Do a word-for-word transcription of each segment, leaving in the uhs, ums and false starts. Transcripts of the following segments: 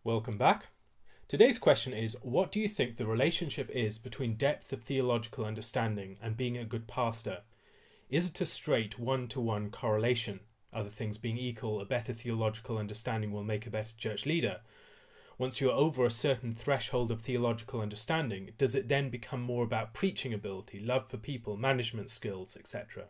Welcome back. Today's question is, what do you think the relationship is between depth of theological understanding and being a good pastor? Is it a straight one-to-one correlation? Other things being equal, a better theological understanding will make a better church leader. Once you're over a certain threshold of theological understanding, does it then become more about preaching ability, love for people, management skills, et cetera?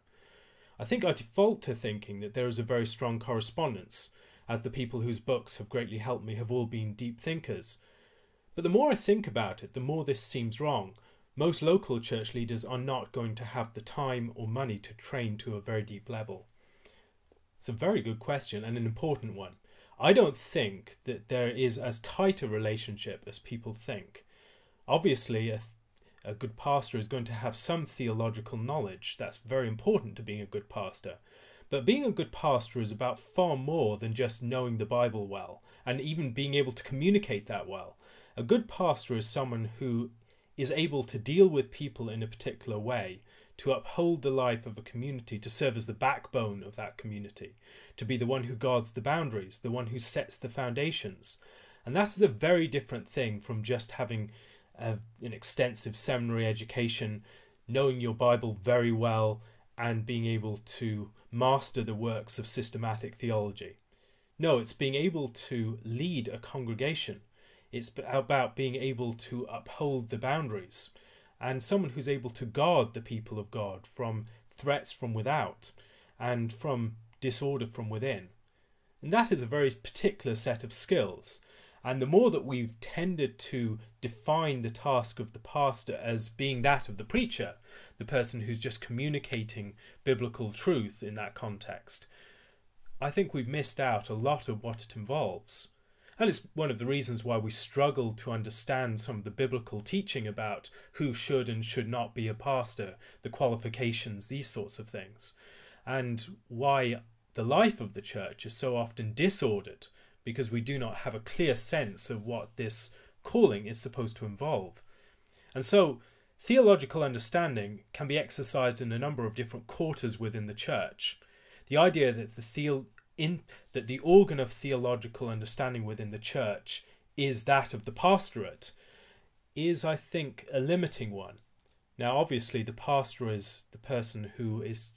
I think I default to thinking that there is a very strong correspondence, as the people whose books have greatly helped me have all been deep thinkers. But the more I think about it, the more this seems wrong. Most local church leaders are not going to have the time or money to train to a very deep level. It's a very good question and an important one. I don't think that there is as tight a relationship as people think. Obviously, a, a good pastor is going to have some theological knowledge. That's very important to being a good pastor. But being a good pastor is about far more than just knowing the Bible well and even being able to communicate that well. A good pastor is someone who is able to deal with people in a particular way, to uphold the life of a community, to serve as the backbone of that community, to be the one who guards the boundaries, the one who sets the foundations. And that is a very different thing from just having a, an extensive seminary education, knowing your Bible very well, and being able to master the works of systematic theology. No, it's being able to lead a congregation. It's about being able to uphold the boundaries, and someone who's able to guard the people of God from threats from without and from disorder from within. And that is a very particular set of skills. And the more that we've tended to define the task of the pastor as being that of the preacher, the person who's just communicating biblical truth in that context, I think we've missed out a lot of what it involves. And it's one of the reasons why we struggle to understand some of the biblical teaching about who should and should not be a pastor, the qualifications, these sorts of things, and why the life of the church is so often disordered, because we do not have a clear sense of what this calling is supposed to involve. And so theological understanding can be exercised in a number of different quarters within the church. The idea that the theo in that the organ of theological understanding within the church is that of the pastorate is, I think, a limiting one. Now, obviously, the pastor is the person who is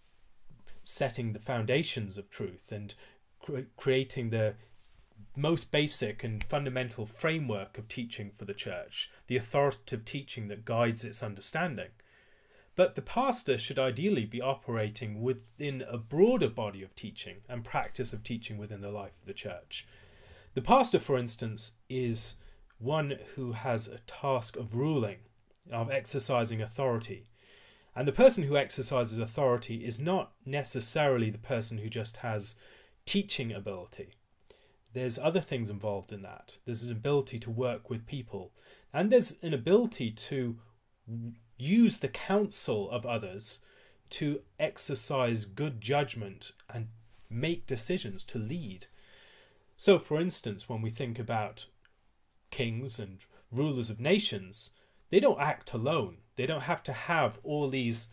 setting the foundations of truth and cre creating the most basic and fundamental framework of teaching for the church, the authoritative teaching that guides its understanding. But the pastor should ideally be operating within a broader body of teaching and practice of teaching within the life of the church. The pastor, for instance, is one who has a task of ruling, of exercising authority. And the person who exercises authority is not necessarily the person who just has teaching ability. There's other things involved in that. There's an ability to work with people, and there's an ability to use the counsel of others to exercise good judgment and make decisions, to lead. So, for instance, when we think about kings and rulers of nations, they don't act alone. They don't have to have all these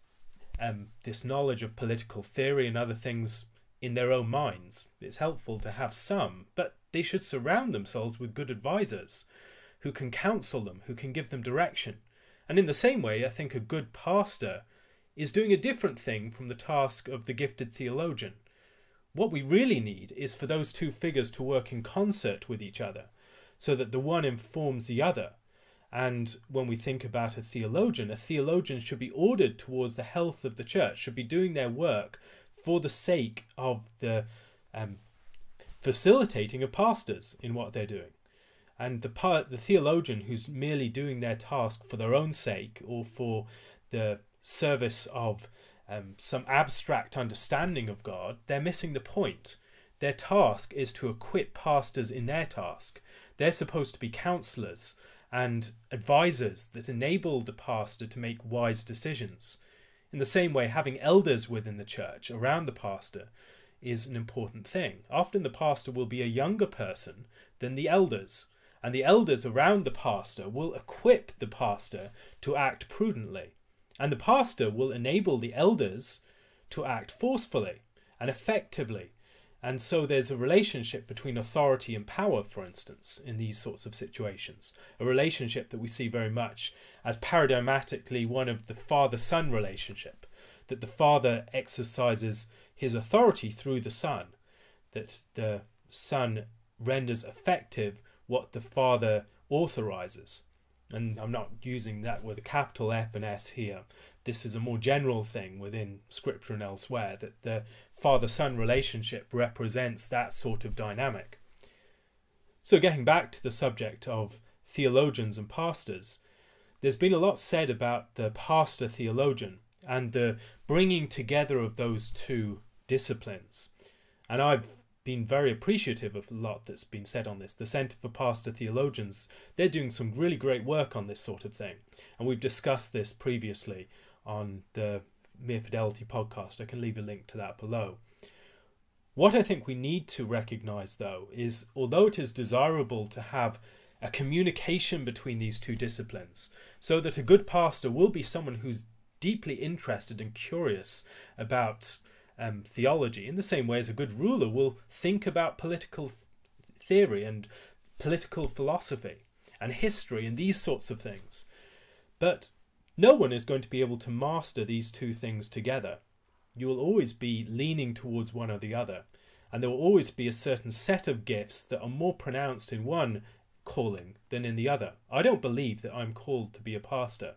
um, this knowledge of political theory and other things in their own minds. It's helpful to have some, but they should surround themselves with good advisors who can counsel them, who can give them direction. And in the same way, I think a good pastor is doing a different thing from the task of the gifted theologian. What we really need is for those two figures to work in concert with each other, so that the one informs the other. And when we think about a theologian, a theologian should be ordered towards the health of the church, should be doing their work for the sake of the um, facilitating of pastors in what they're doing. And the part, the theologian who's merely doing their task for their own sake or for the service of um, some abstract understanding of God, they're missing the point. Their task is to equip pastors in their task. They're supposed to be counselors and advisors that enable the pastor to make wise decisions. In the same way, having elders within the church around the pastor is an important thing. Often the pastor will be a younger person than the elders, and the elders around the pastor will equip the pastor to act prudently, and the pastor will enable the elders to act forcefully and effectively And so there's a relationship between authority and power, for instance, in these sorts of situations. A relationship that we see very much as paradigmatically one of the father-son relationship, that the father exercises his authority through the son, that the son renders effective what the father authorizes. And I'm not using that with a capital F and S here. This is a more general thing within Scripture and elsewhere, that the father-son relationship represents that sort of dynamic. So getting back to the subject of theologians and pastors, there's been a lot said about the pastor-theologian and the bringing together of those two disciplines. And I've been very appreciative of a lot that's been said on this. The Centre for Pastor Theologians, they're doing some really great work on this sort of thing. And we've discussed this previously on the Mere Fidelity podcast. I can leave a link to that below. What I think we need to recognise, though, is although it is desirable to have a communication between these two disciplines, so that a good pastor will be someone who's deeply interested and curious about um, theology, in the same way as a good ruler will think about political th- theory and political philosophy and history and these sorts of things. But no one is going to be able to master these two things together. You will always be leaning towards one or the other, and there will always be a certain set of gifts that are more pronounced in one calling than in the other. I don't believe that I'm called to be a pastor.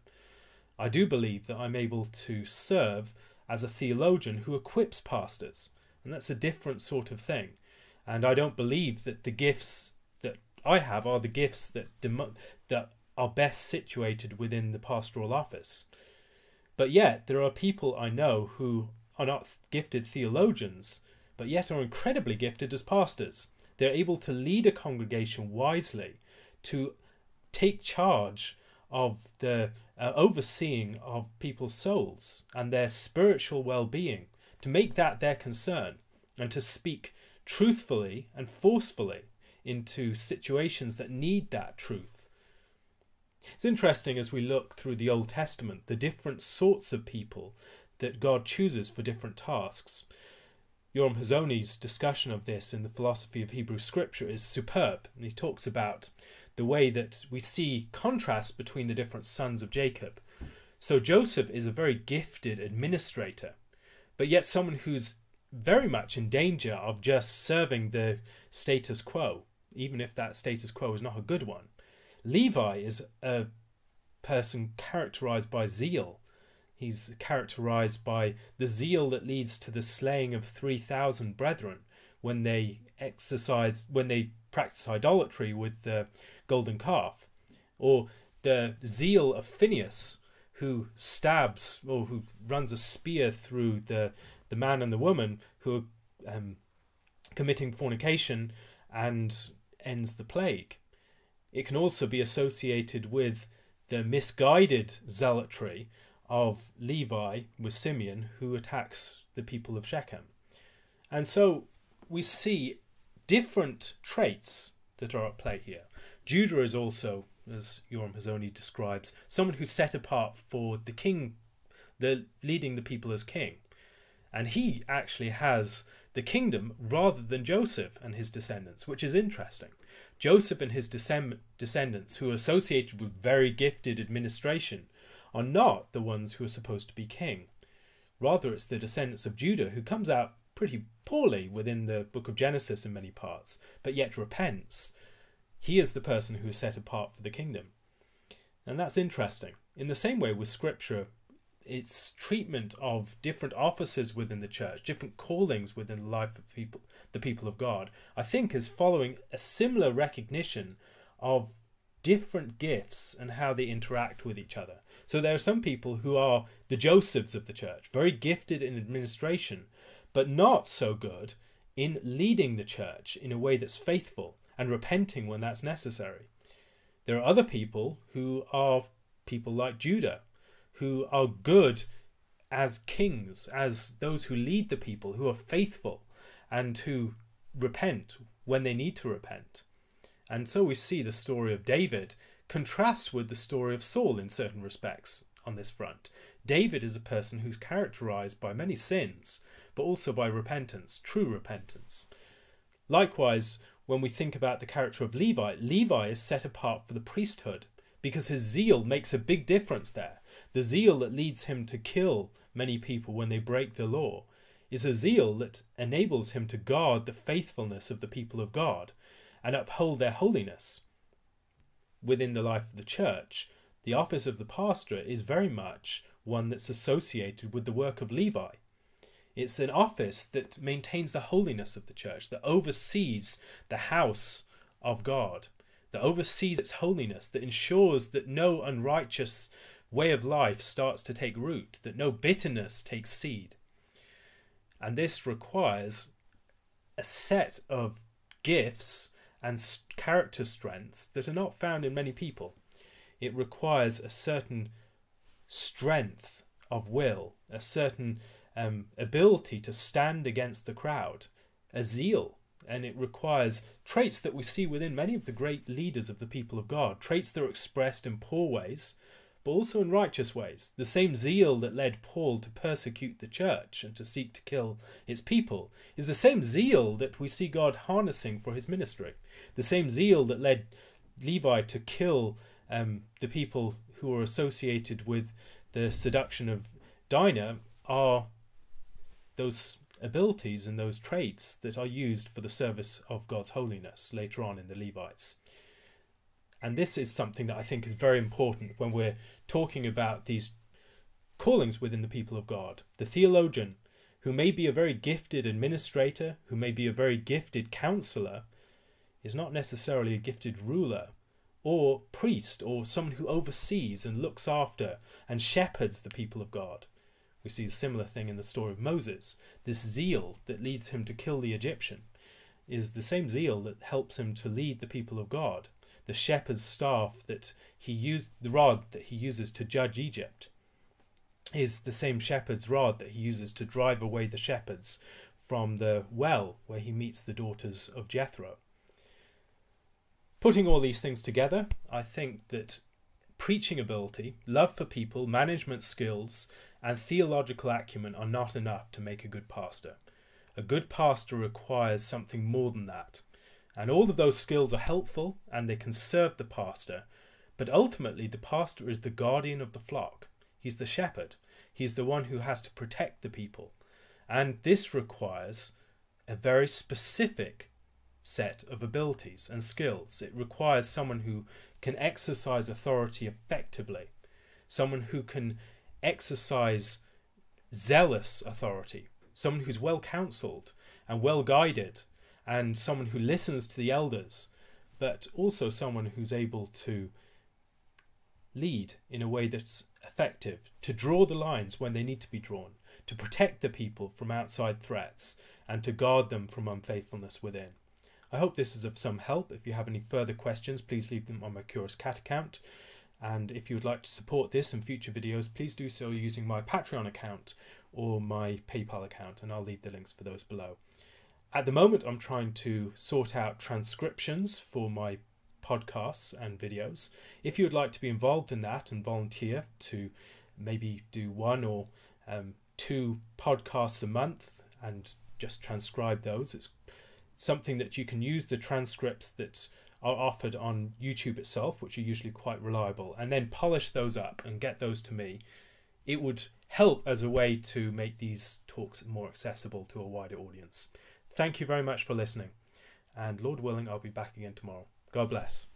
I do believe that I'm able to serve as a theologian who equips pastors, and that's a different sort of thing. And I don't believe that the gifts that I have are the gifts that dem- that are best situated within the pastoral office. But yet there are people I know who are not gifted theologians, but yet are incredibly gifted as pastors. They're able to lead a congregation wisely, to take charge of the uh, overseeing of people's souls and their spiritual well-being, to make that their concern, and to speak truthfully and forcefully into situations that need that truth. It's interesting as we look through the Old Testament, the different sorts of people that God chooses for different tasks. Yoram Hazony's discussion of this in the Philosophy of Hebrew Scripture is superb, and he talks about the way that we see contrast between the different sons of Jacob. So Joseph is a very gifted administrator, but yet someone who's very much in danger of just serving the status quo, even if that status quo is not a good one. Levi is a person characterized by zeal. He's characterized by the zeal that leads to the slaying of three thousand brethren when they exercise, when they practice idolatry with the golden calf, or the zeal of Phinehas, who stabs or who runs a spear through the the man and the woman who are um, committing fornication and ends the plague. It can also be associated with the misguided zealotry of Levi with Simeon, who attacks the people of Shechem. And so we see different traits that are at play here. Judah is also, as Yoram Hazony describes, someone who's set apart for the king, the leading the people as king. And he actually has the kingdom rather than Joseph and his descendants, which is interesting. Joseph and his descend- descendants, who are associated with very gifted administration, are not the ones who are supposed to be king. Rather, it's the descendants of Judah, who comes out pretty poorly within the book of Genesis in many parts, but yet repents. He is the person who is set apart for the kingdom. And that's interesting. In the same way with Scripture, its treatment of different offices within the church, different callings within the life of people, the people of God, I think is following a similar recognition of different gifts and how they interact with each other. So there are some people who are the Josephs of the church, very gifted in administration, but not so good in leading the church in a way that's faithful and repenting when that's necessary. There are other people who are people like Judah, who are good as kings, as those who lead the people, who are faithful and who repent when they need to repent. And so we see the story of David contrasts with the story of Saul in certain respects on this front. David is a person who's characterized by many sins, but also by repentance, true repentance. Likewise, when we think about the character of Levi, Levi is set apart for the priesthood because his zeal makes a big difference there. The zeal that leads him to kill many people when they break the law is a zeal that enables him to guard the faithfulness of the people of God and uphold their holiness. Within the life of the church, the office of the pastor is very much one that's associated with the work of Levi. It's an office that maintains the holiness of the church, that oversees the house of God, that oversees its holiness, that ensures that no unrighteous way of life starts to take root, that no bitterness takes seed. And this requires a set of gifts and character strengths that are not found in many people. It requires a certain strength of will, a certain um, ability to stand against the crowd, a zeal, and it requires traits that we see within many of the great leaders of the people of God, traits that are expressed in poor ways, but also in righteous ways. The same zeal that led Paul to persecute the church and to seek to kill its people is the same zeal that we see God harnessing for his ministry. The same zeal that led Levi to kill um, the people who are associated with the seduction of Dinah are those abilities and those traits that are used for the service of God's holiness later on in the Levites. And this is something that I think is very important when we're talking about these callings within the people of God. The theologian, who may be a very gifted administrator, who may be a very gifted counselor, is not necessarily a gifted ruler or priest or someone who oversees and looks after and shepherds the people of God. We see a similar thing in the story of Moses. This zeal that leads him to kill the Egyptian is the same zeal that helps him to lead the people of God. The shepherd's staff that he used, the rod that he uses to judge Egypt, is the same shepherd's rod that he uses to drive away the shepherds from the well where he meets the daughters of Jethro. Putting all these things together, I think that preaching ability, love for people, management skills, and theological acumen are not enough to make a good pastor. A good pastor requires something more than that. And all of those skills are helpful and they can serve the pastor. But ultimately, the pastor is the guardian of the flock. He's the shepherd. He's the one who has to protect the people. And this requires a very specific set of abilities and skills. It requires someone who can exercise authority effectively, someone who can exercise zealous authority, someone who's well counselled and well guided, and someone who listens to the elders, but also someone who's able to lead in a way that's effective, to draw the lines when they need to be drawn, to protect the people from outside threats, and to guard them from unfaithfulness within. I hope this is of some help. If you have any further questions, please leave them on my Curious Cat account. And if you would like to support this and future videos, please do so using my Patreon account or my PayPal account, and I'll leave the links for those below. At the moment, I'm trying to sort out transcriptions for my podcasts and videos. If you would like to be involved in that and volunteer to maybe do one or um, two podcasts a month and just transcribe those, it's something that you can use the transcripts that are offered on YouTube itself, which are usually quite reliable, and then polish those up and get those to me. It would help as a way to make these talks more accessible to a wider audience. Thank you very much for listening, and Lord willing, I'll be back again tomorrow. God bless.